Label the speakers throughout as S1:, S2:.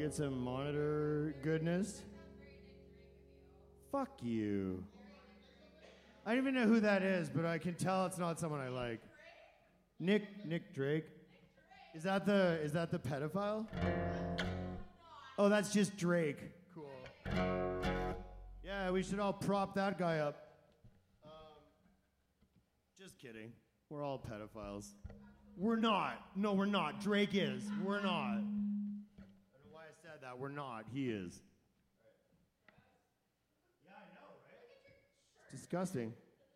S1: get some monitor goodness. Fuck you. I don't even know who that is, but I can tell it's not someone I like. Nick Drake. Is that the pedophile? Oh, that's just Drake. Cool. Yeah, we should all prop that guy up. Just kidding. We're all pedophiles. We're not. No, we're not. Drake is. We're not. I don't know why I said that. We're not. He is. Yeah, I know, right? It's disgusting.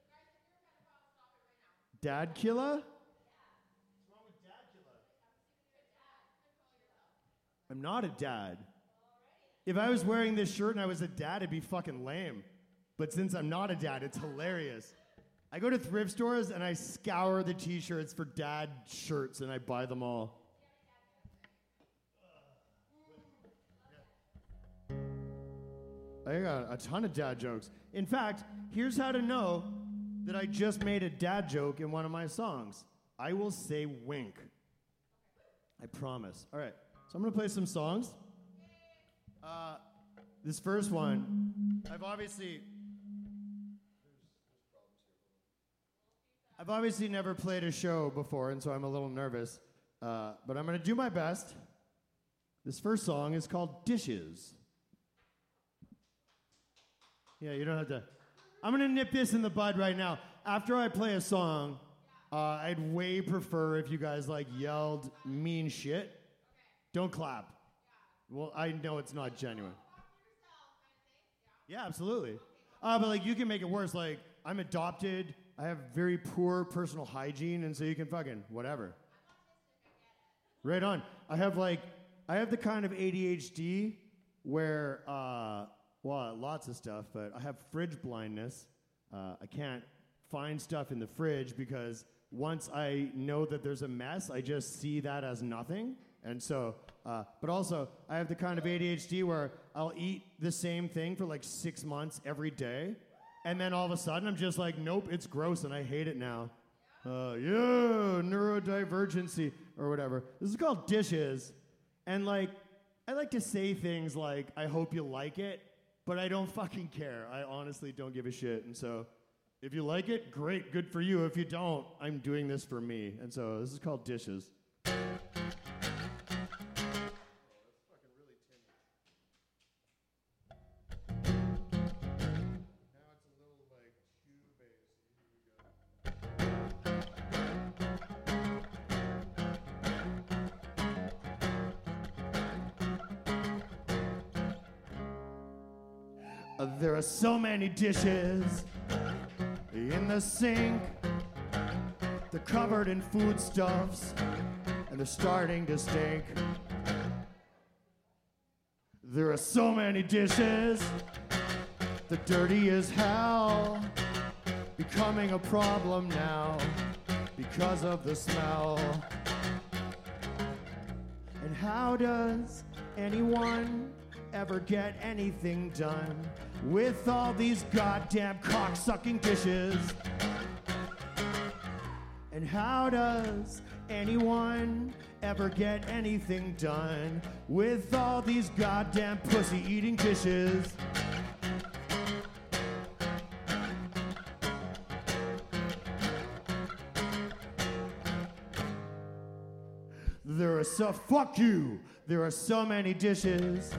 S1: Dad killer? What's wrong with dad killer? I'm not a dad. If I was wearing this shirt and I was a dad, it'd be fucking lame. But since I'm not a dad, it's hilarious. I go to thrift stores and I scour the t-shirts for dad shirts and I buy them all. I got a ton of dad jokes. In fact, here's how to know that I just made a dad joke in one of my songs. I will say wink. I promise. All right, so I'm gonna play some songs. This first one, I've obviously never played a show before, and so I'm a little nervous. But I'm gonna do my best. This first song is called Dishes. Yeah, you don't have to. I'm gonna nip this in the bud right now. After I play a song, I'd way prefer if you guys like yelled mean shit. Don't clap. Well, I know it's not genuine. Yeah, absolutely. But like you can make it worse. Like I'm adopted. I have very poor personal hygiene, and so you can fucking whatever. Right on. I have the kind of ADHD where well, lots of stuff, but I have fridge blindness. I can't find stuff in the fridge because once I know that there's a mess, I just see that as nothing. And so, but also, I have the kind of ADHD where I'll eat the same thing for like 6 months every day, and then all of a sudden I'm just like, nope, it's gross and I hate it now. Yeah, neurodivergency or whatever. This is called Dishes, and like, I like to say things like, I hope you like it, but I don't fucking care. I honestly don't give a shit, and so if you like it, great, good for you. If you don't, I'm doing this for me, and so this is called Dishes. There are so many dishes in the sink. They're covered in foodstuffs, and they're starting to stink. There are so many dishes, they're dirty as hell, becoming a problem now because of the smell. And how does anyone ever get anything done with all these goddamn cock-sucking dishes? And how does anyone ever get anything done with all these goddamn pussy-eating dishes? Fuck you! There are so many dishes.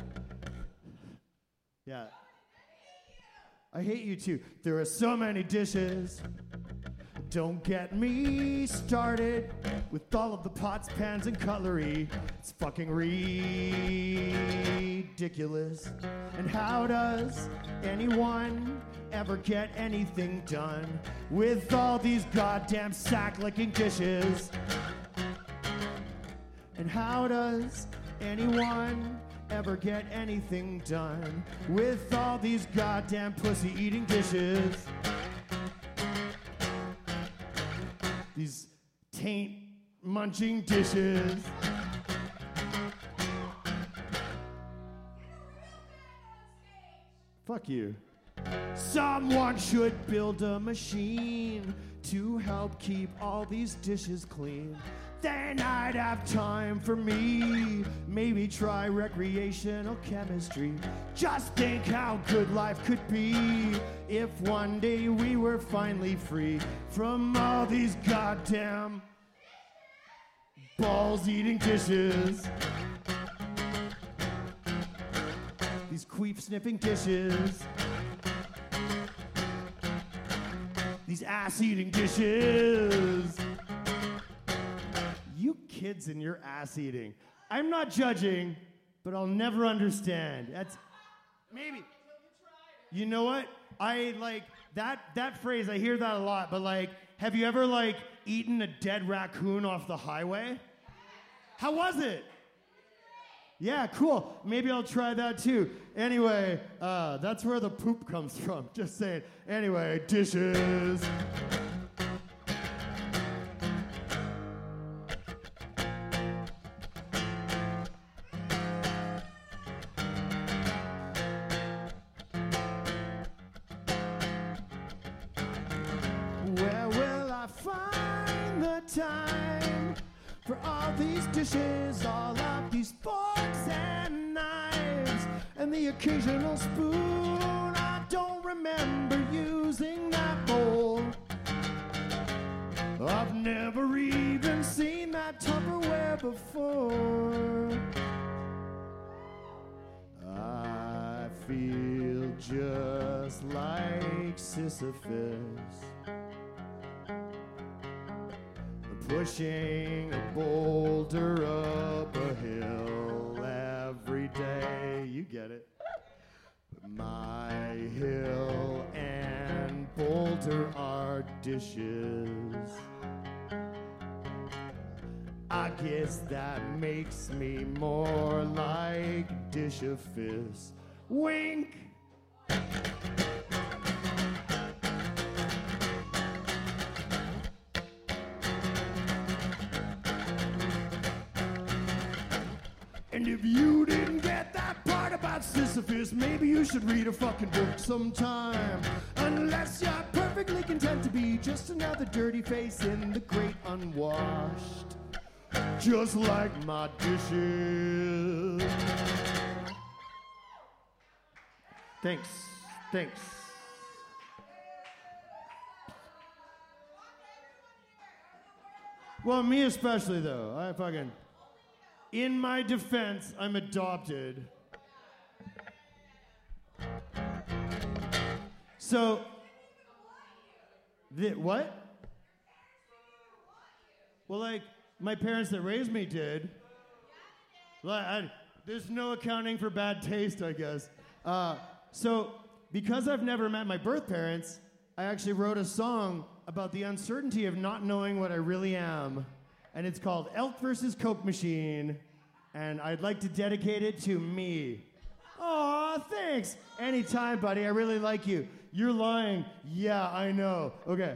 S1: Yeah. I hate you too. There are so many dishes. Don't get me started with all of the pots, pans, and cutlery. It's fucking ridiculous. And how does anyone ever get anything done with all these goddamn sack-licking dishes? And how does anyone ever get anything done with all these goddamn pussy-eating dishes? These taint-munching dishes. Fuck you. Someone should build a machine to help help keep all these dishes clean. Then I'd have time for me. Maybe try recreational chemistry. Just think how good life could be if one day we were finally free from all these goddamn balls-eating dishes. These queef-sniffing dishes. These ass-eating dishes. You kids and your ass eating. I'm not judging, but I'll never understand. That's maybe. You know what? I like that phrase. I hear that a lot, but like, have you ever like eaten a dead raccoon off the highway? How was it? Yeah, cool. Maybe I'll try that too. Anyway, that's where the poop comes from. Just saying. Anyway, dishes. Where will I find the time for all these dishes, all of these forks and knives, and the occasional spoon? I don't remember using that bowl. I've never even seen that Tupperware before. I feel just like Sisyphus, pushing a boulder up a hill every day. You get it. But my hill and boulder are dishes. I guess that makes me more like Dish-a-Fist. Wink! And if you didn't get that part about Sisyphus, maybe you should read a fucking book sometime. Unless you're perfectly content to be just another dirty face in the great unwashed. Just like my dishes. Thanks. Thanks. Well, me especially, though. I fucking... In my defense, I'm adopted. So, what? Well, like, my parents that raised me did. There's no accounting for bad taste, I guess. So, because I've never met my birth parents, I actually wrote a song about the uncertainty of not knowing what I really am. And it's called Elk vs. Coke Machine, and I'd like to dedicate it to me. Aw, thanks. Anytime, buddy. I really like you. You're lying. Yeah, I know. Okay.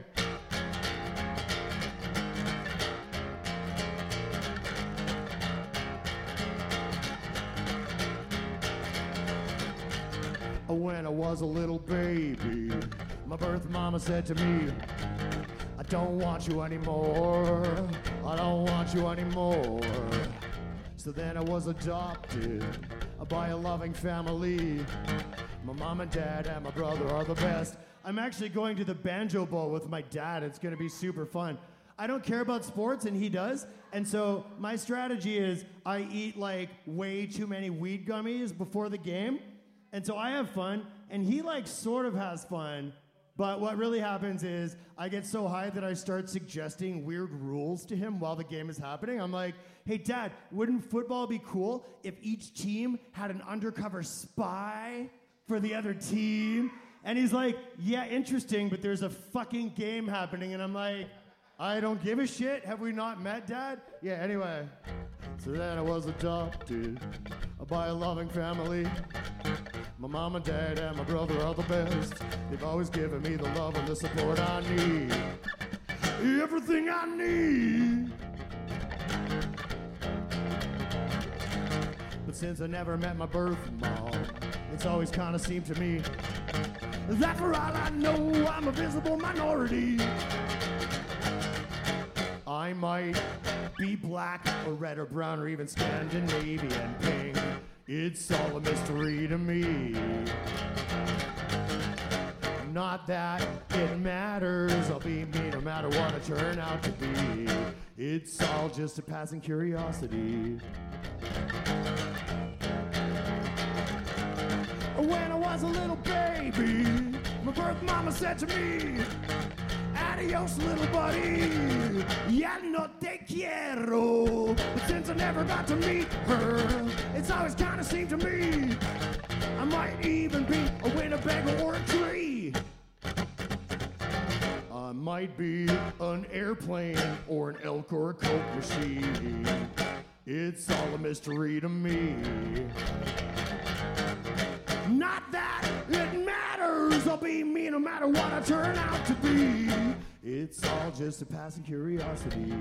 S1: When I was a little baby, my birth mama said to me, I don't want you anymore. I don't want you anymore. So then I was adopted by a loving family. My mom and dad and my brother are the best. I'm actually going to the Banjo Bowl with my dad. It's going to be super fun. I don't care about sports, and he does. And so my strategy is I eat like way too many weed gummies before the game. And so I have fun, and he like sort of has fun. But what really happens is I get so high that I start suggesting weird rules to him while the game is happening. I'm like, hey, Dad, wouldn't football be cool if each team had an undercover spy for the other team? And he's like, yeah, interesting, but there's a fucking game happening. And I'm like, I don't give a shit. Have we not met, Dad? Yeah, anyway. So then I was adopted by a loving family. My mom and dad and my brother are the best. They've always given me the love and the support I need. Everything I need. But since I never met my birth mom, it's always kind of seemed to me that for all I know, I'm a visible minority. might be black or red or brown or even Scandinavian pink. It's all a mystery to me. Not that it matters, I'll be me no matter what I turn out to be. It's all just a passing curiosity. When I was a little baby, my birth mama said to me, adios, little buddy, ya no te quiero. But since I never got to meet her, it's always kind of seemed to me I might even be a Winnebago or a tree. I might be an airplane or an elk or a Coke machine. It's all a mystery to me. Not that it matters, I'll be me no matter what I turn out to be. It's all just a passing curiosity.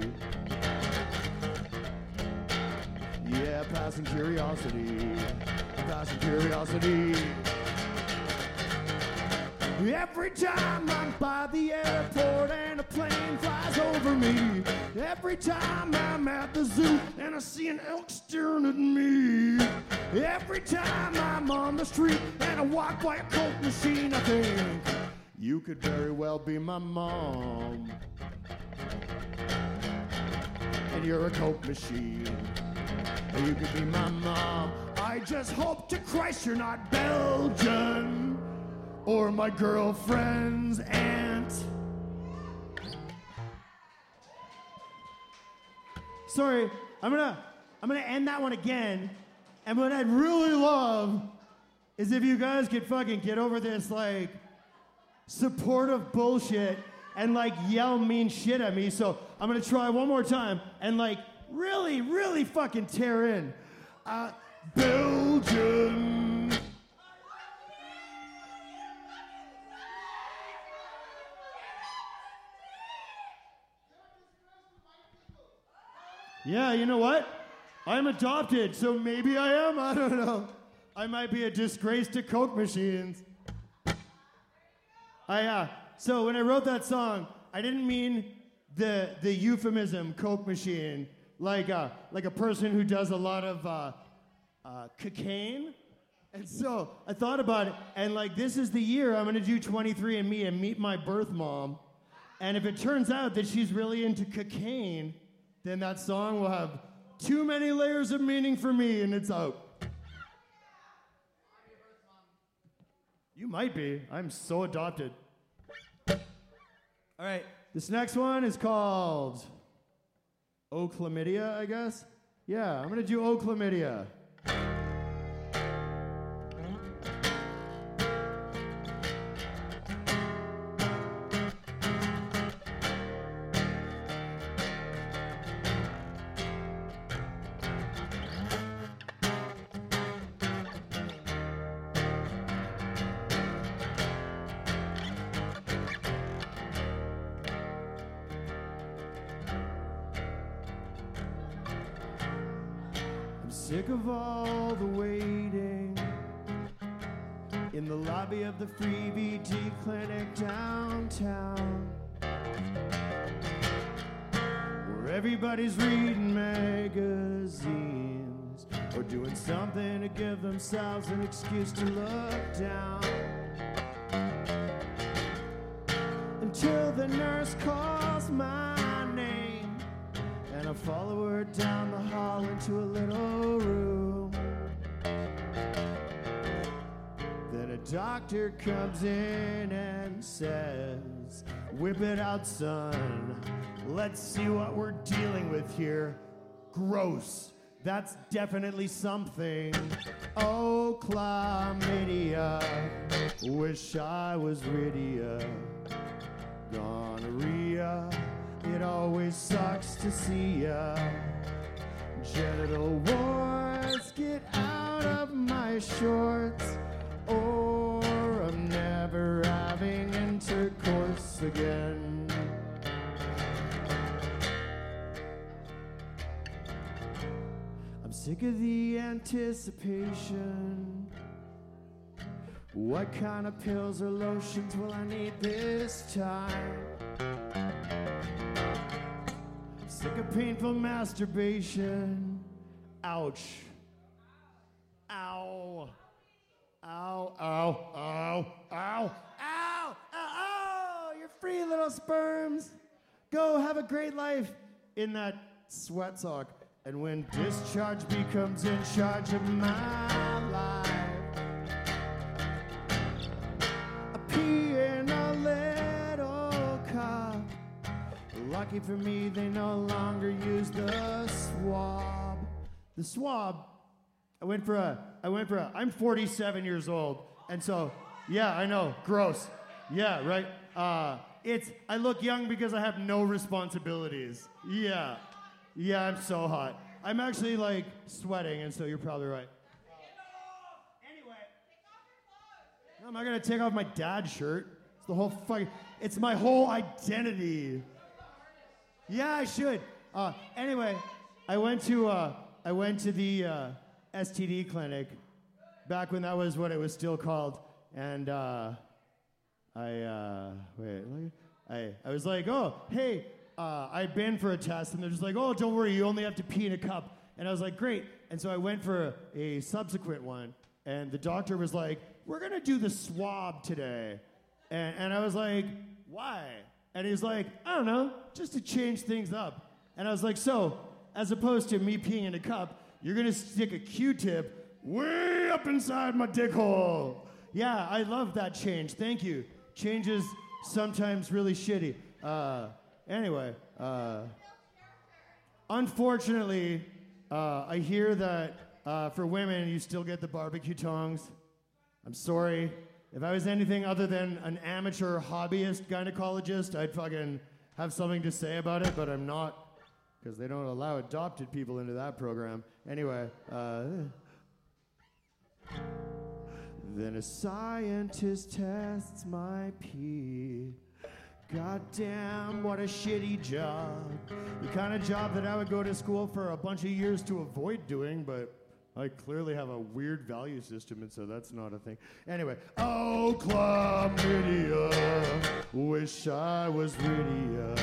S1: Yeah, passing curiosity. Passing curiosity. Every time I'm by the airport and a plane flies over me. Every time I'm at the zoo and I see an elk staring at me. Every time I'm on the street and I walk by a Coke machine, I think you could very well be my mom. And you're a Coke machine. And you could be my mom. I just hope to Christ you're not Belgian or my girlfriend's aunt. Sorry, I'm gonna end that one again. And what I'd really love is if you guys could fucking get over this like supportive bullshit and like yell mean shit at me. So I'm gonna try one more time and like really, really fucking tear in. Belgium. Yeah, you know what? I'm adopted, so maybe I am. I don't know. I might be a disgrace to Coke machines. So when I wrote that song, I didn't mean the euphemism Coke machine, like a person who does a lot of cocaine. And so I thought about it, and like this is the year I'm gonna do 23andMe and meet my birth mom. And if it turns out that she's really into cocaine, then that song will have too many layers of meaning for me, and it's out. You might be. I'm so adopted. All right, this next one is called O Chlamydia, I guess. Yeah, I'm gonna do O Chlamydia. Sick of all the waiting in the lobby of the free VT clinic downtown, where everybody's reading magazines or doing something to give themselves an excuse to look down, until the nurse calls my name and I follow her down the hall into a little room. Then a doctor comes in and says, whip it out, son. Let's see what we're dealing with here. Gross. That's definitely something. Oh, chlamydia. Wish I was rid gonorrhea. It always sucks to see ya. Genital warts, get out of my shorts, or I'm never having intercourse again. I'm sick of the anticipation. What kind of pills or lotions will I need this time? Sick of painful masturbation. Ouch. Ow. Ow, ow, ow, ow, ow, ow, you're free, little sperms. Go have a great life in that sweat sock. And when discharge becomes in charge of my life, I pee in a little cup. Lucky for me, they no longer use the swab. The swab. I'm 47 years old, and so, yeah, I know, gross. Yeah, right? I look young because I have no responsibilities. Yeah, I'm so hot. I'm actually, like, sweating, and so you're probably right. Anyway. No, I'm not gonna take off my dad's shirt. It's my whole identity. Yeah, I should. Anyway, I went to the STD clinic back when that was what it was still called, and I was like, oh, hey, I'd been for a test, and they're just like, oh, don't worry, you only have to pee in a cup. And I was like, great. And so I went for a subsequent one, and the doctor was like, we're gonna do the swab today. And I was like, why? And he's like, I don't know, just to change things up. And I was like, so, as opposed to me peeing in a cup, you're gonna stick a Q-tip way up inside my dick hole. Yeah, I love that change. Thank you. Change is sometimes really shitty. Anyway, unfortunately, I hear that for women, you still get the barbecue tongs. I'm sorry. If I was anything other than an amateur hobbyist gynecologist, I'd fucking have something to say about it, but I'm not. Because they don't allow adopted people into that program. Anyway, then a scientist tests my pee. Goddamn, what a shitty job. The kind of job that I would go to school for a bunch of years to avoid doing, but I clearly have a weird value system, and so that's not a thing. Anyway, oh, chlamydia, wish I was rid.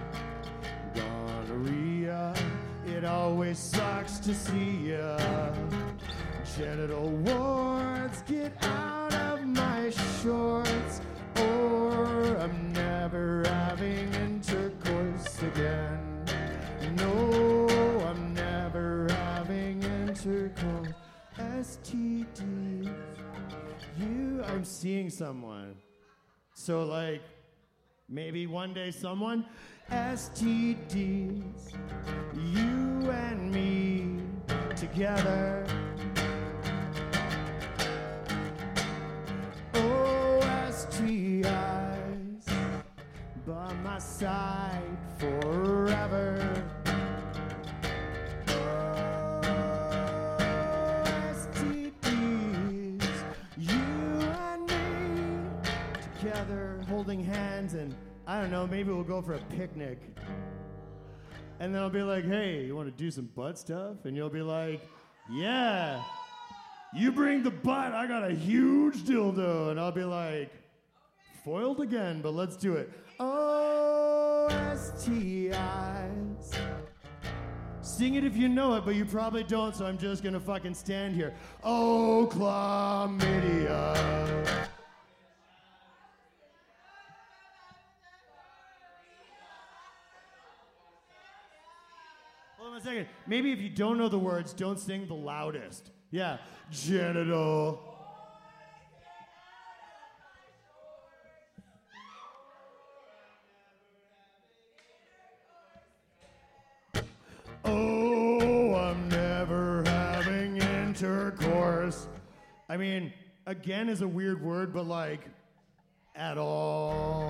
S1: Gonorrhea, it always sucks to see ya. Genital warts, get out of my shorts, or I'm never having intercourse again. No, I'm never having intercourse. STDs, I'm seeing someone. So, like, maybe one day someone. STDs, you and me together. Oh, STIs by my side forever. Oh, STDs, you and me together, holding hands, and I don't know, maybe we'll go for a picnic. And then I'll be like, hey, you want to do some butt stuff? And you'll be like, yeah. You bring the butt, I got a huge dildo. And I'll be like, foiled again, but let's do it. Oh, STIs. Sing it if you know it, but you probably don't, so I'm just gonna fucking stand here. Oh, chlamydia. Hold on a second. Maybe if you don't know the words, don't sing the loudest. Yeah. Genital. Oh, I'm never having intercourse. I mean, again is a weird word, but like, at all.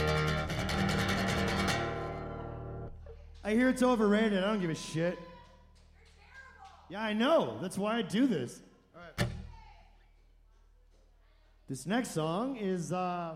S1: I hear it's overrated. I don't give a shit. Yeah, I know. That's why I do this. All right. This next song is, oh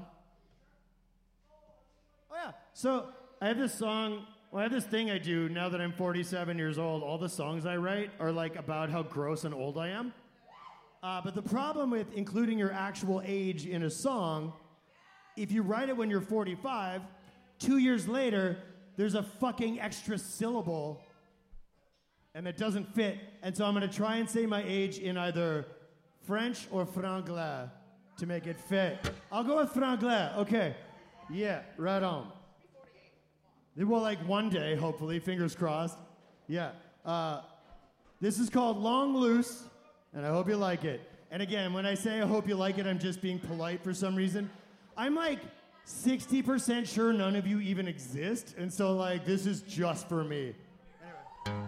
S1: yeah. So I have this song, well, I have this thing I do now that I'm 47 years old. All the songs I write are like about how gross and old I am. But the problem with including your actual age in a song, if you write it when you're 45, 2 years later, there's a fucking extra syllable and it doesn't fit. And so I'm gonna try and say my age in either French or franglais to make it fit. I'll go with franglais, okay. Yeah, right on. Well, like one day, hopefully, fingers crossed. Yeah. This is called Long Loose, and I hope you like it. And again, when I say I hope you like it, I'm just being polite for some reason. I'm like 60% sure none of you even exist, and so like this is just for me. Anyway.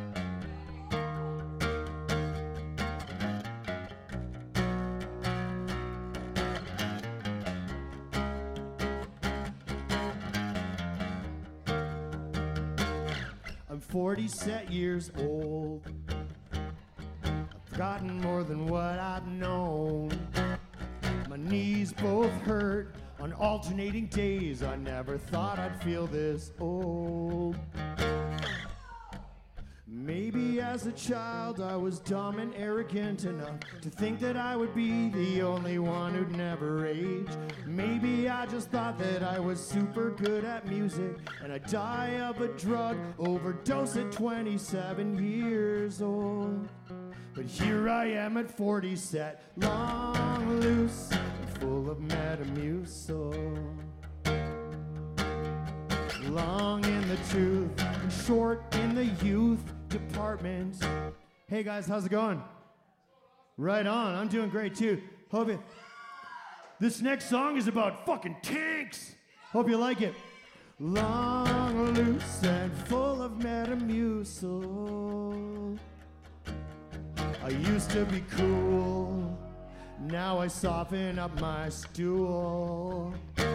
S1: I'm 40 set years old. I've forgotten more than what I've known. My knees both hurt on alternating days. I never thought I'd feel this old. Maybe as a child I was dumb and arrogant enough to think that I would be the only one who'd never age. Maybe I just thought that I was super good at music and I'd die of a drug overdose at 27 years old. But here I am at 40 set, long, loose, and full of Metamucil. Long in the tooth and short in the youth department. Hey guys, how's it going? Right on, I'm doing great too. Hope you. This next song is about fucking tanks. Hope you like it. Long, loose, and full of Metamucil. I used to be cool, now I soften up my stool.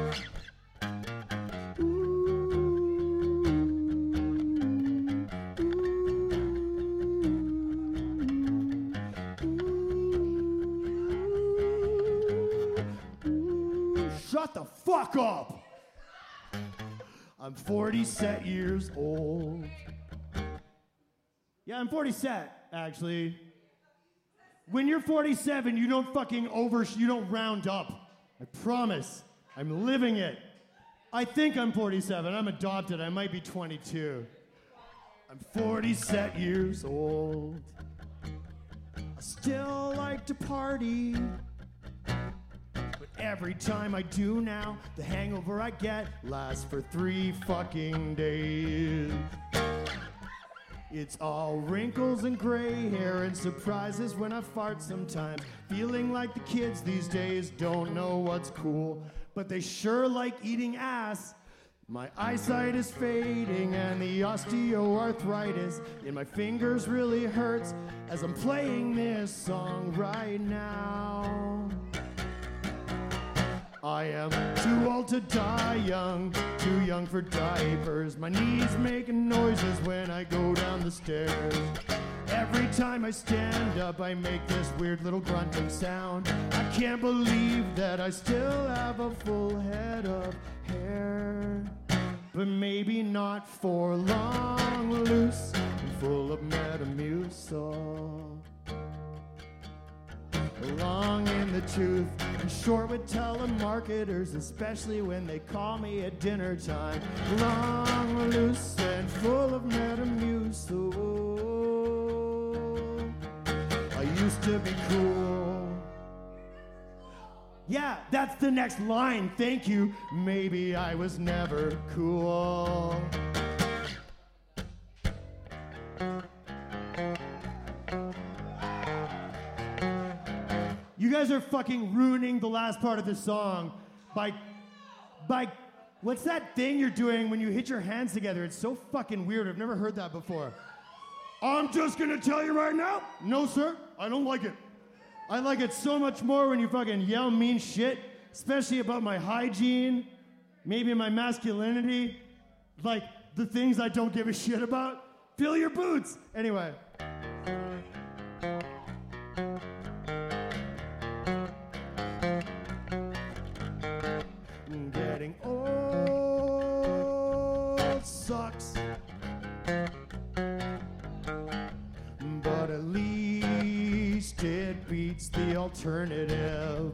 S1: Shut the fuck up! I'm 40 set years old. Yeah, I'm 40 set, actually. When you're 47, you don't fucking you don't round up. I promise. I'm living it. I think I'm 47. I'm adopted. I might be 22. I'm 40 set years old. I still like to party. But every time I do now, the hangover I get lasts for 3 fucking days. It's all wrinkles and gray hair and surprises when I fart sometimes. Feeling like the kids these days don't know what's cool, but they sure like eating ass. My eyesight is fading and the osteoarthritis in my fingers really hurts as I'm playing this song right now. I am too old to die young, too young for diapers. My knees making noises when I go down the stairs. Every time I stand up, I make this weird little grunting sound. I can't believe that I still have a full head of hair. But maybe not for long, loose, and full of Metamucil. Long in the tooth and short with telemarketers, especially when they call me at dinner time. Long, loose, and full of Metamucil. I used to be cool. Yeah, that's the next line, thank you. Maybe I was never cool. You guys are fucking ruining the last part of this song by what's that thing you're doing when you hit your hands together? It's so fucking weird. I've never heard that before. I'm just gonna tell you right now, no sir, I don't like it. I like it so much more when you fucking yell mean shit, especially about my hygiene, maybe my masculinity, like the things I don't give a shit about. Fill your boots. Anyway. Getting old sucks, but at least it beats the alternative,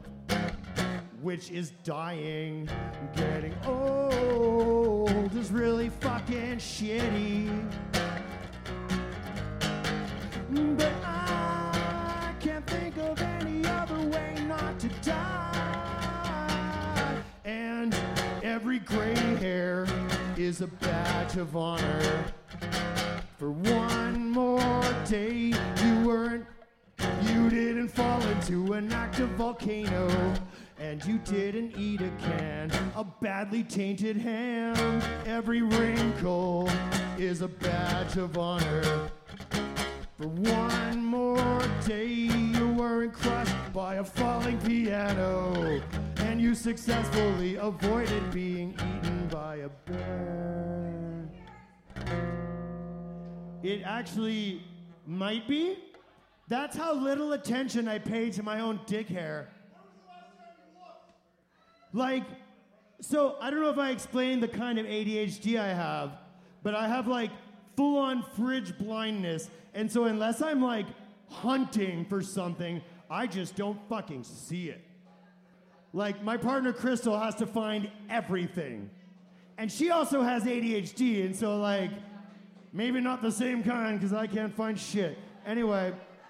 S1: which is dying. Getting old is really fucking fucking shitty. But I can't think of any other way not to die. And every gray hair is a badge of honor. For one more day, you didn't fall into an active volcano, and you didn't eat a can of badly tainted ham. Every wrinkle is a badge of honor. For one more day, you weren't crushed by a falling piano, and you successfully avoided being eaten by a bear. It actually might be. That's how little attention I pay to my own dick hair. Like, so I don't know if I explained the kind of ADHD I have, but I have like full-on fridge blindness, and so unless I'm like hunting for something, I just don't fucking see it. Like, my partner Crystal has to find everything, and she also has ADHD, and so like, maybe not the same kind, because I can't find shit. Anyway.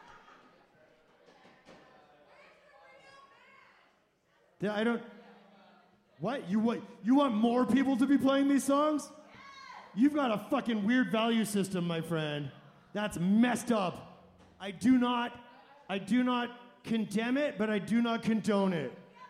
S1: I don't... What? You want more people to be playing these songs? You've got a fucking weird value system, my friend. That's messed up. I do not condemn it, but I do not condone it.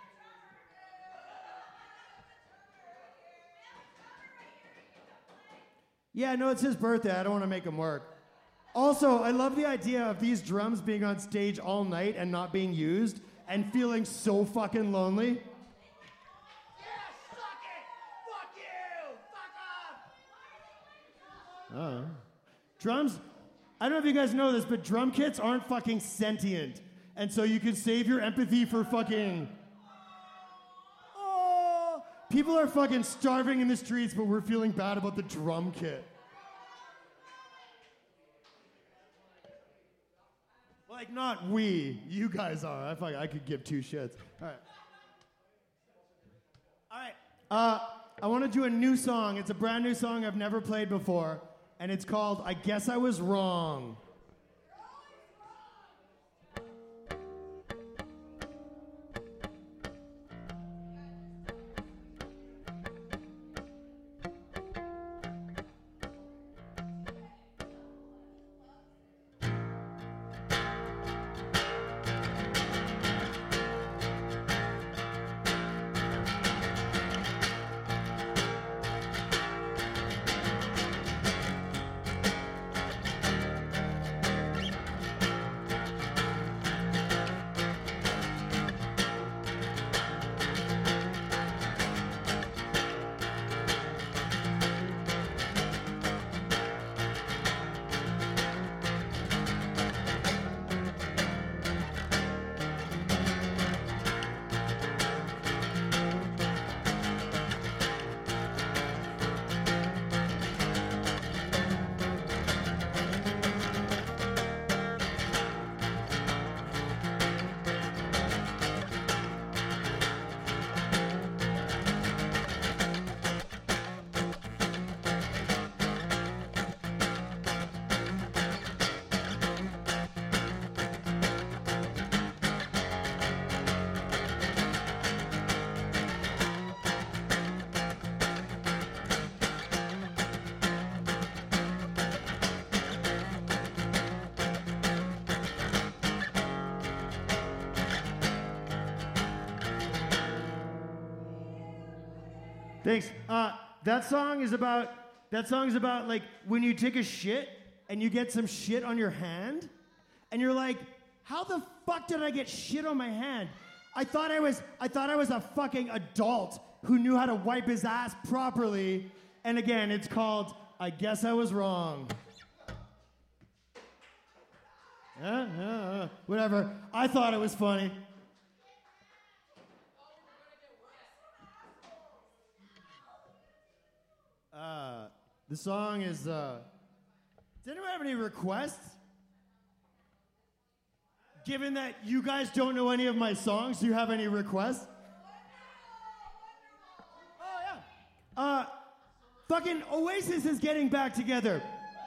S1: Yeah, no, it's his birthday. I don't want to make him work. Also, I love the idea of these drums being on stage all night and not being used and feeling so fucking lonely.
S2: Yeah, suck it! Fuck you! Fuck off!
S1: Drums, I don't know if you guys know this, but drum kits aren't fucking sentient. And so you can save your empathy for fucking... Oh, people are fucking starving in the streets, but we're feeling bad about the drum kit. Like, not we. You guys are. I could give two shits. All right. I want to do a new song. It's a brand new song I've never played before, and it's called I Guess I Was Wrong. Thanks. That song is about like when you take a shit and you get some shit on your hand, and you're like, how the fuck did I get shit on my hand? I thought I was a fucking adult who knew how to wipe his ass properly. And again, it's called I Guess I Was Wrong. Whatever. I thought it was funny. The song is, does anyone have any requests? Given that you guys don't know any of my songs, do you have any requests? Oh, yeah. Fucking Oasis is getting back together.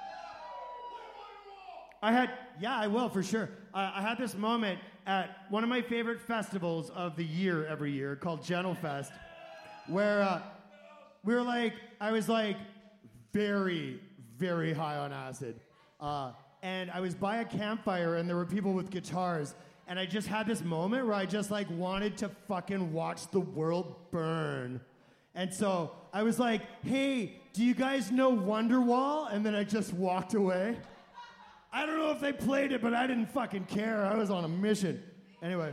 S1: I will for sure. I had this moment at one of my favorite festivals of the year every year called Gentlefest, where I was like very, very high on acid. And I was by a campfire and there were people with guitars. And I just had this moment where I just like wanted to fucking watch the world burn. And so I was like, hey, do you guys know Wonderwall? And then I just walked away. I don't know if they played it, but I didn't fucking care. I was on a mission. Anyway.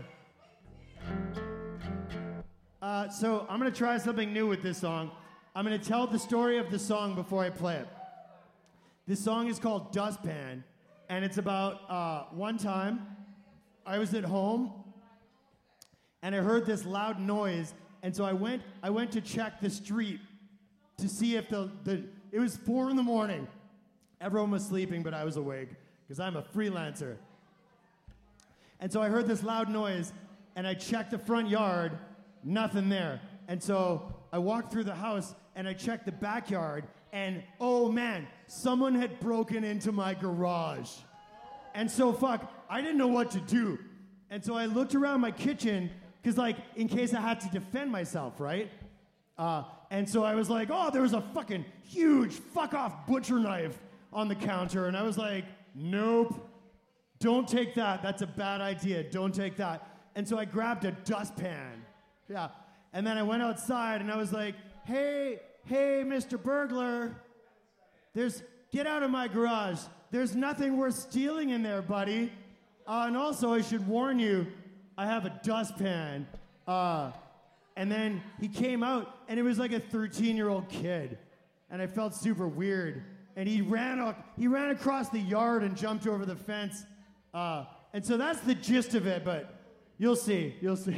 S1: So I'm gonna try something new with this song. I'm gonna tell the story of the song before I play it. This song is called Dustpan, and it's about one time I was at home and I heard this loud noise, and so I went to check the street to see if it was 4 a.m. Everyone was sleeping, but I was awake because I'm a freelancer. And so I heard this loud noise and I checked the front yard, nothing there. And so I walked through the house and I checked the backyard, and oh man, someone had broken into my garage. And so I didn't know what to do. And so I looked around my kitchen, because like, in case I had to defend myself, right? And so I was like, oh, there was a fucking huge fuck-off butcher knife on the counter. And I was like, nope, don't take that. That's a bad idea. Don't take that. And so I grabbed a dustpan. Yeah. And then I went outside and I was like, hey, Mr. Burglar, get out of my garage. There's nothing worth stealing in there, buddy. And also, I should warn you, I have a dustpan. And then he came out, and it was like a 13-year-old kid. And I felt super weird. And he ran across the yard and jumped over the fence. And so that's the gist of it, but you'll see.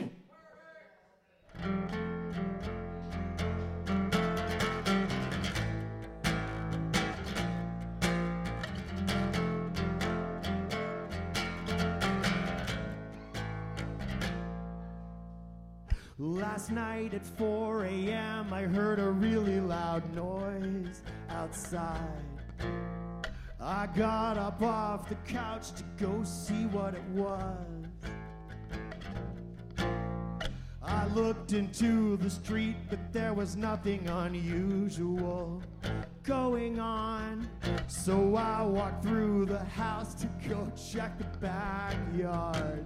S1: Last night at 4 a.m. I heard a really loud noise outside. I got up off the couch to go see what it was. I looked into the street, but there was nothing unusual going on. So I walked through the house to go check the backyard.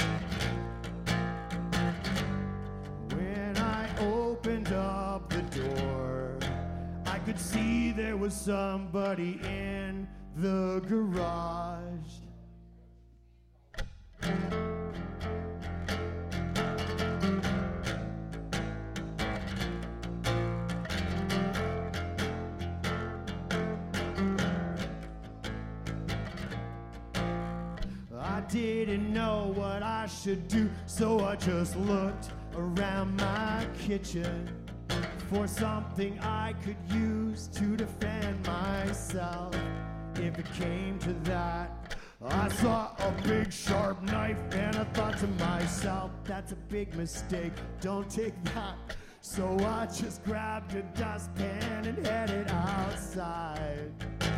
S1: When I opened up the door, I could see there was somebody in the garage. I didn't know what I should do, so I just looked around my kitchen for something I could use to defend myself. If it came to that, I saw a big sharp knife and I thought to myself, that's a big mistake, don't take that. So I just grabbed a dustpan and headed outside.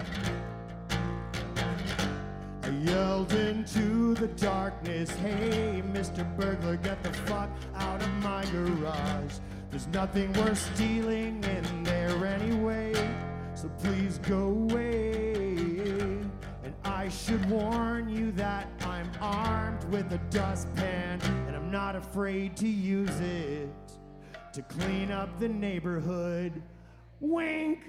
S1: I yelled into the darkness, hey, Mr. Burglar, get the fuck out of my garage. There's nothing worth stealing in there anyway, so please go away. And I should warn you that I'm armed with a dustpan, and I'm not afraid to use it to clean up the neighborhood. Wink!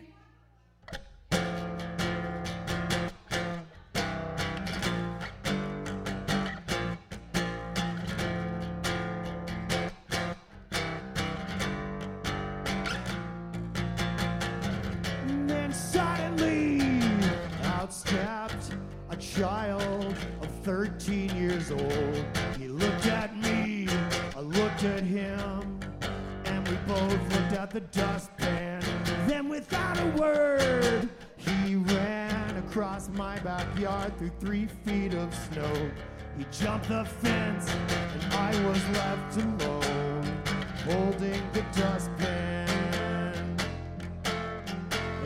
S1: Suddenly, out stepped a child of 13 years old. He looked at me, I looked at him, and we both looked at the dustpan. Then without a word, he ran across my backyard through 3 feet of snow. He jumped the fence, and I was left alone, holding the dustpan.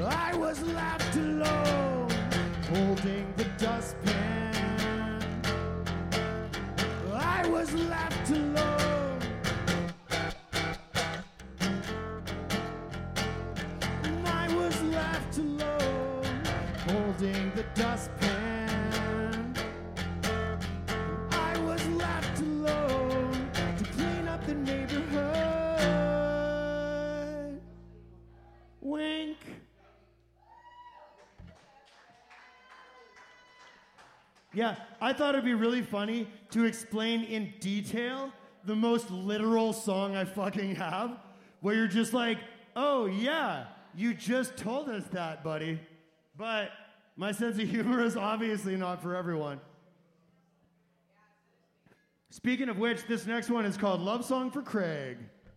S1: holding the dustpan. I was left alone. And I was left alone, holding the dustpan. I was left alone to clean up the neighborhood. Wink. Yeah, I thought it'd be really funny to explain in detail the most literal song I fucking have, where you're just like, oh yeah, you just told us that, buddy. But my sense of humor is obviously not for everyone. Speaking of which, this next one is called Love Song for Craig.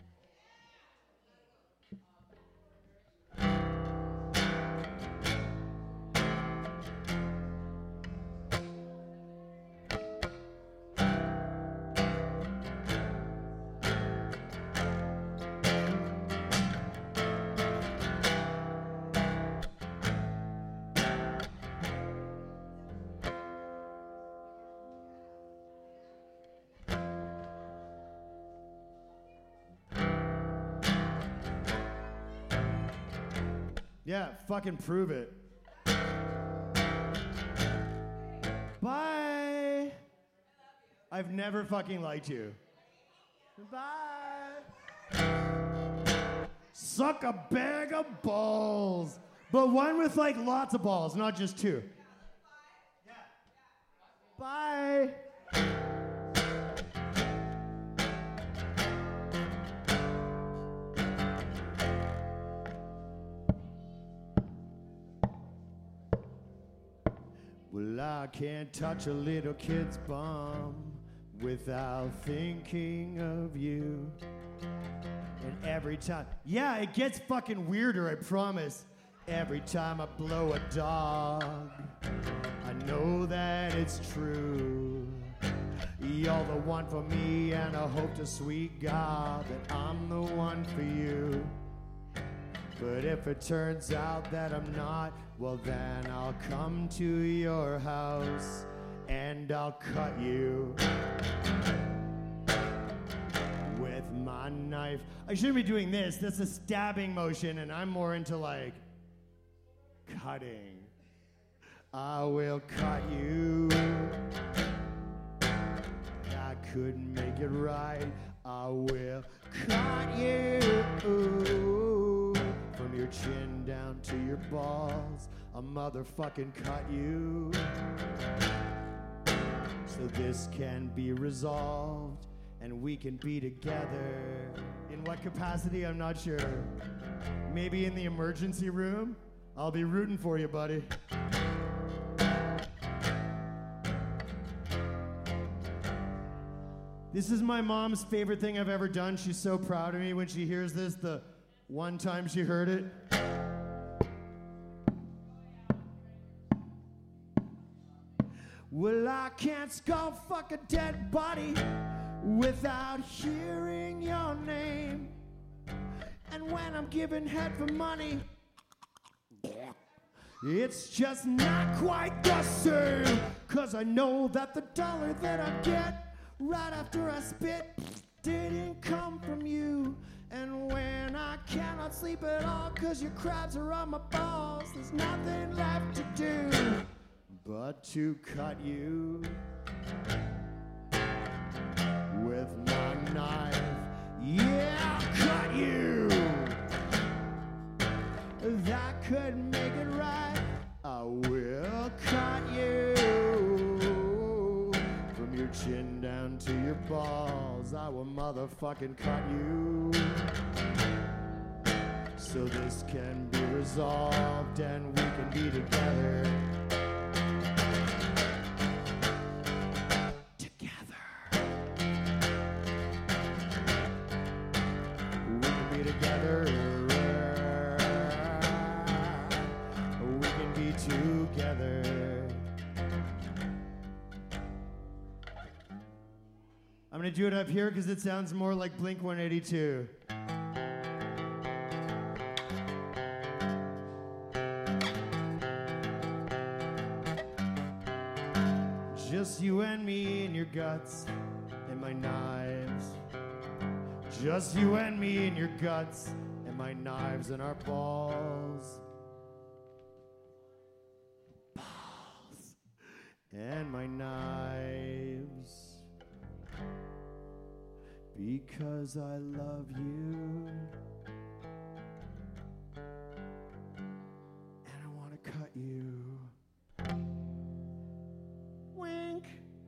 S1: Yeah, fucking prove it. Bye. I've never fucking liked you. Bye. Suck a bag of balls. But one with like lots of balls, not just two. Yeah. Bye. Well, I can't touch a little kid's bum without thinking of you. And every time, yeah, it gets fucking weirder, I promise. Every time I blow a dog, I know that it's true. You're the one for me, and I hope to sweet God that I'm the one for you. But if it turns out that I'm not, well then I'll come to your house and I'll cut you with my knife. I shouldn't be doing this. That's a stabbing motion, and I'm more into like cutting. I will cut you. I couldn't make it right. I will cut you. From your chin down to your balls, I'll motherfucking cut you. So this can be resolved, and we can be together. In what capacity, I'm not sure. Maybe in the emergency room? I'll be rooting for you, buddy. This is my mom's favorite thing I've ever done. She's so proud of me when she hears this. The one time she heard it. Well, I can't skull fuck a dead body without hearing your name. And when I'm giving head for money, it's just not quite the same. 'Cause I know that the dollar that I get right after I spit didn't come from you. And when I cannot sleep at all 'cause your crabs are on my balls, there's nothing left to do but to cut you with my knife. Yeah, I'll cut you. That could make it right. I will cut you from your chin down to your balls. I will motherfucking cut you. So this can be resolved and we can be together. Together. We can be together. We can be together. I'm gonna do it up here because it sounds more like Blink-182. Just you and me and your guts and my knives. Just you and me and your guts and my knives and our balls. Balls and my knives. Because I love you. And I want to cut you. Wink.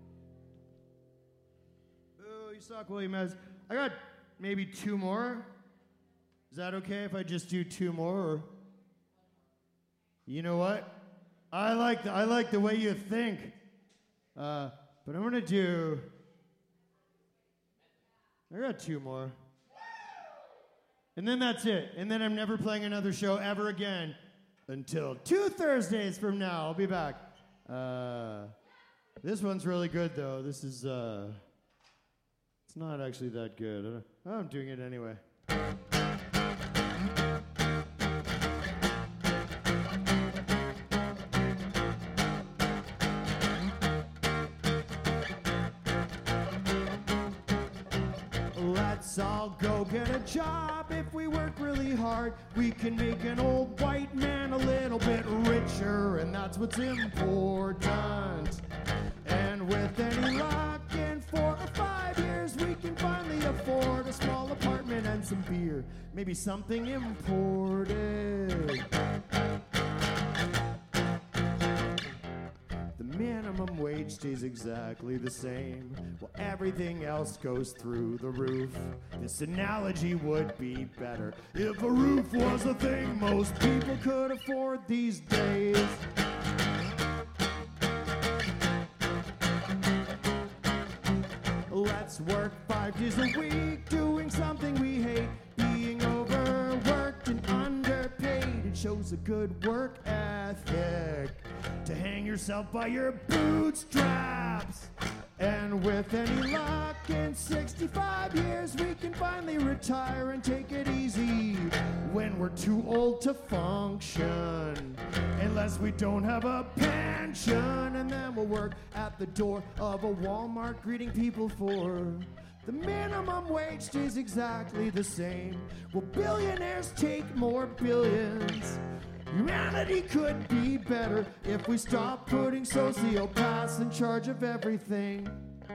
S1: Oh, you suck, William S. I got maybe 2 more. Is that okay if I just do 2 more? Or you know what? I like the way you think. But I'm gonna do. I got 2 more. And then that's it. And then I'm never playing another show ever again until 2 Thursdays from now. I'll be back. This one's really good though. This is it's not actually that good. I'm doing it anyway. Let's all go get a job. If we work really hard, we can make an old white man a little bit richer, and that's what's important. And with any luck, in 4 or 5 years, we can finally afford a small apartment and some beer, maybe something imported. The minimum wage stays exactly the same, while everything else goes through the roof. This analogy would be better if a roof was a thing most people could afford these days. Let's work 5 days a week, doing something we hate. Being overworked and underpaid, it shows a good work ethic to hang yourself by your bootstraps. And with any luck, in 65 years, we can finally retire and take it easy when we're too old to function. Unless we don't have a pension, and then we'll work at the door of a Walmart greeting people for the minimum wage stays exactly the same. Will billionaires take more billions? Humanity could be better if we stop putting sociopaths in charge of everything.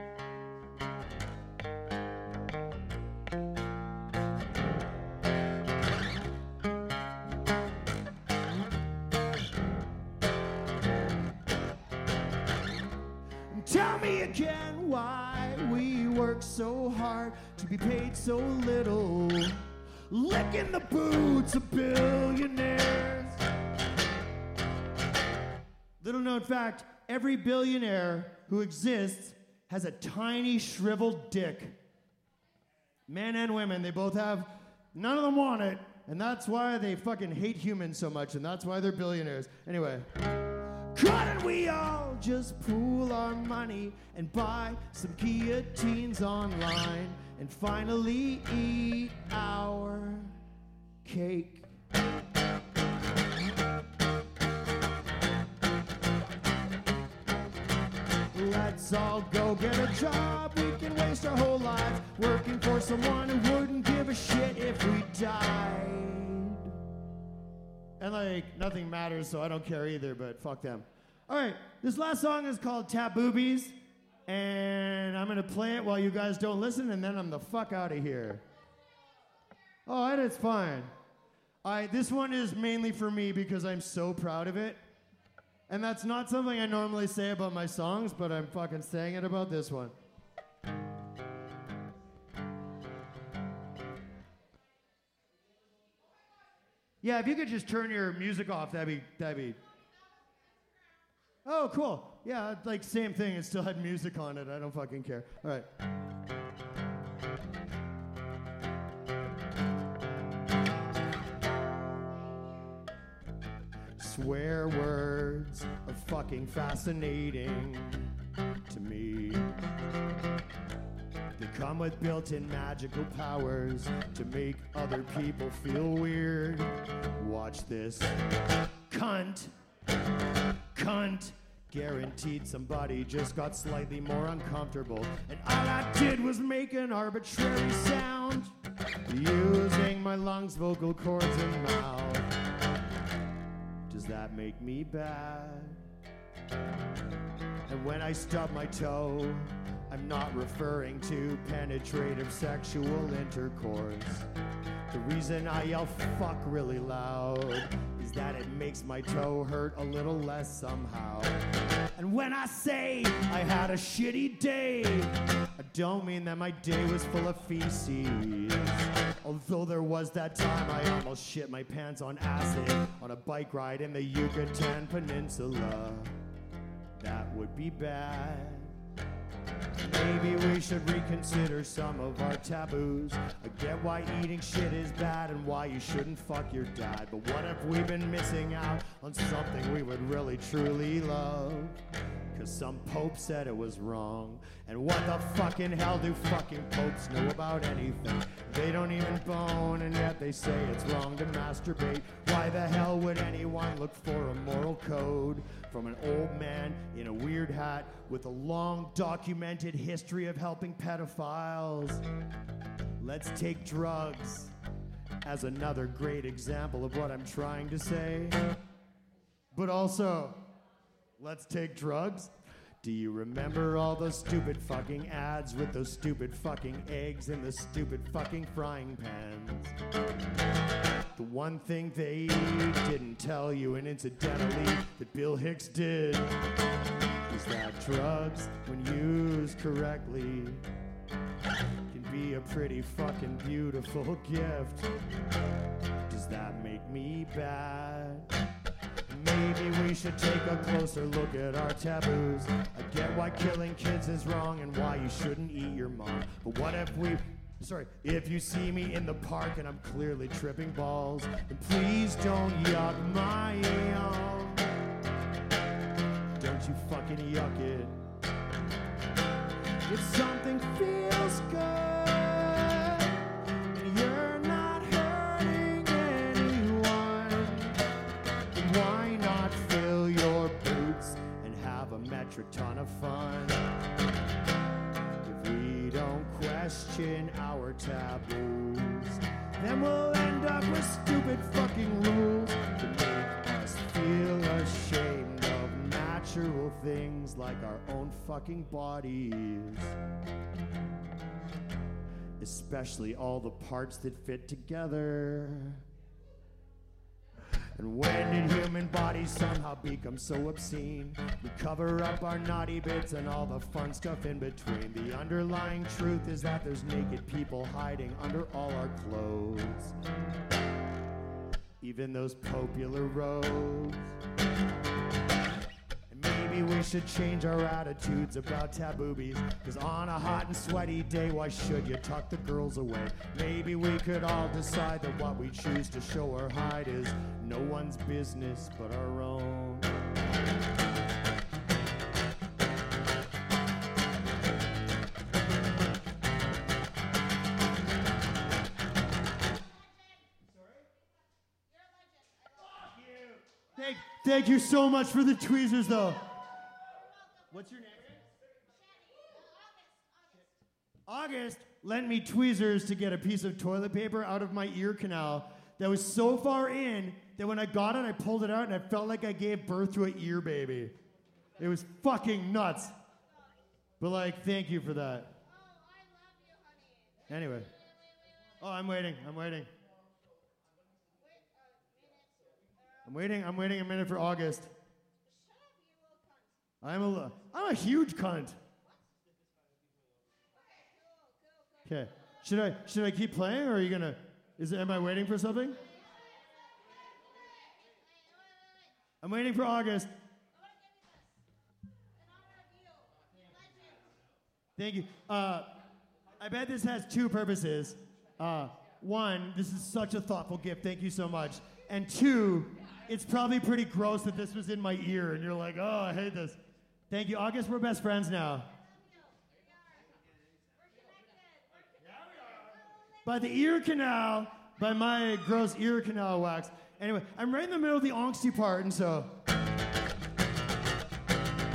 S1: Tell me again why we work so hard to be paid so little, licking the boots of billionaires. Little known fact, every billionaire who exists has a tiny shriveled dick. Men and women, they both have, none of them want it, and that's why they fucking hate humans so much, and that's why they're billionaires. Anyway, couldn't we all just pool our money and buy some guillotines online and finally eat our cake? Let's all go get a job. We can waste our whole lives working for someone who wouldn't give a shit if we died. And like, nothing matters, so I don't care either, but fuck them. All right, this last song is called Tap Boobies, and I'm gonna play it while you guys don't listen, and then I'm the fuck out of here. Oh, and it's fine. This one is mainly for me because I'm so proud of it. And that's not something I normally say about my songs, but I'm fucking saying it about this one. Yeah, if you could just turn your music off, that'd be. Oh, cool. Yeah, like same thing. It still had music on it. I don't fucking care. All right. Swear words are fucking fascinating to me. They come with built-in magical powers to make other people feel weird. Watch this. Cunt, cunt, Guaranteed somebody just got slightly more uncomfortable. And all I did was make an arbitrary sound, using my lungs, vocal cords, and mouth. Does that make me bad? And when I stub my toe, I'm not referring to penetrative sexual intercourse. The reason I yell fuck really loud is that it makes my toe hurt a little less somehow. And when I say I had a shitty day, I don't mean that my day was full of feces. Although there was that time I almost shit my pants on acid on a bike ride in the Yucatan Peninsula. That would be bad. Maybe we should reconsider some of our taboos. I get why eating shit is bad and why you shouldn't fuck your dad. But what if we've been missing out on something we would really truly love? Cause some pope said it was wrong. And what the fucking hell do fucking popes know about anything? They don't even bone, and yet they say it's wrong to masturbate. Why the hell would anyone look for a moral code from an old man in a weird hat with a long documented history of helping pedophiles? Let's take drugs as another great example of what I'm trying to say. But also, let's take drugs. Do you remember all those stupid fucking ads with those stupid fucking eggs in the stupid fucking frying pans? The one thing they didn't tell you, and incidentally that Bill Hicks did, is that drugs, when used correctly, can be a pretty fucking beautiful gift. Does that make me bad? Maybe we should take a closer look at our taboos. I get why killing kids is wrong and why you shouldn't eat your mom. But what if you see me in the park and I'm clearly tripping balls, then please don't yuck my yum. Don't you fucking yuck it. If something feels good and you're not hurting anyone, then why not fill your boots and have a metric ton of fun? If we don't question our taboos, then we'll end up with stupid fucking rules to make us feel ashamed of natural things like our own fucking bodies. Especially all the parts that fit together. And when did human bodies somehow become so obscene? We cover up our naughty bits and all the fun stuff in between. The underlying truth is that there's naked people hiding under all our clothes, even those popular robes. And maybe we should change our attitudes about taboobies, cause on a hot and sweaty day, why should you tuck the girls away? Maybe we could all decide that what we choose to show or hide is no one's business but our own. Thank you so much for the tweezers, though. What's your name? August lent me tweezers to get a piece of toilet paper out of my ear canal that was so far in that when I got it, I pulled it out and I felt like I gave birth to an ear baby. It was fucking nuts. But like, thank you for that.
S3: Oh, I love you, honey.
S1: Anyway. Oh, I'm waiting. I'm waiting a minute for August.
S3: Shut up, you little cunt.
S1: I'm a huge cunt.
S3: Okay,
S1: Okay. Should I keep playing, or are you gonna? Am I waiting for something?
S3: wait.
S1: I'm waiting for August.
S3: I want to give you this. In honor of you. Legend.
S1: Thank you. I bet this has two purposes. One, this is such a thoughtful gift. Thank you so much. And two, it's probably pretty gross that this was in my ear, and you're like, oh, I hate this. Thank you, August. We're best friends now. By the ear canal, by my gross ear canal wax. Anyway, I'm right in the middle of the angsty part, and so.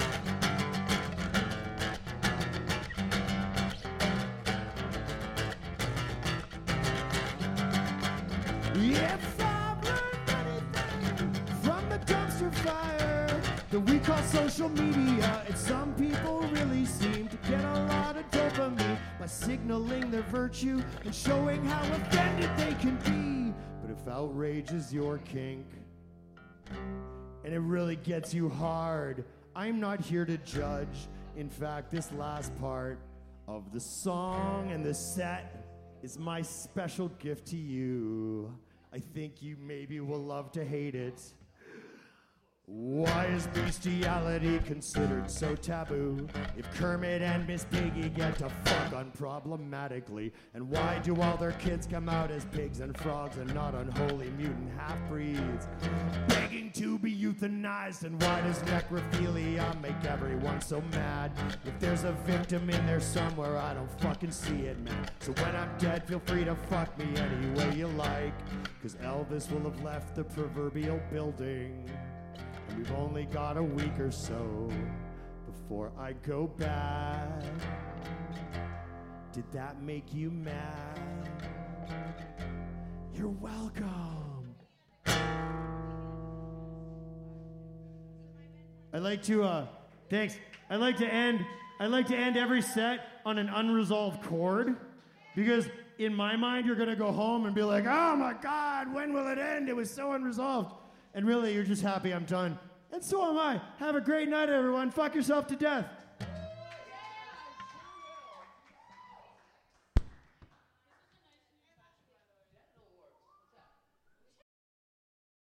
S1: If I've learned anything from the dumpster fire that we call social media, it's some people really seem to get a lot of dopamine by signaling their virtue and showing how offended they can be. But if outrage is your kink, and it really gets you hard, I'm not here to judge. In fact, this last part of the song and the set is my special gift to you. I think you maybe will love to hate it. Why is bestiality considered so taboo? If Kermit and Miss Piggy get to fuck unproblematically, and why do all their kids come out as pigs and frogs and not unholy mutant half-breeds? Begging to be euthanized, and why does necrophilia make everyone so mad? If there's a victim in there somewhere, I don't fucking see it, man. So when I'm dead, feel free to fuck me any way you like, 'cause Elvis will have left the proverbial building. We've only got a week or so before I go back. Did that make you mad? You're welcome. I like to thanks. I like to end every set on an unresolved chord, because in my mind you're gonna go home and be like, oh my God, when will it end? It was so unresolved. And really, you're just happy I'm done. And so am I. Have a great night, everyone. Fuck yourself to death.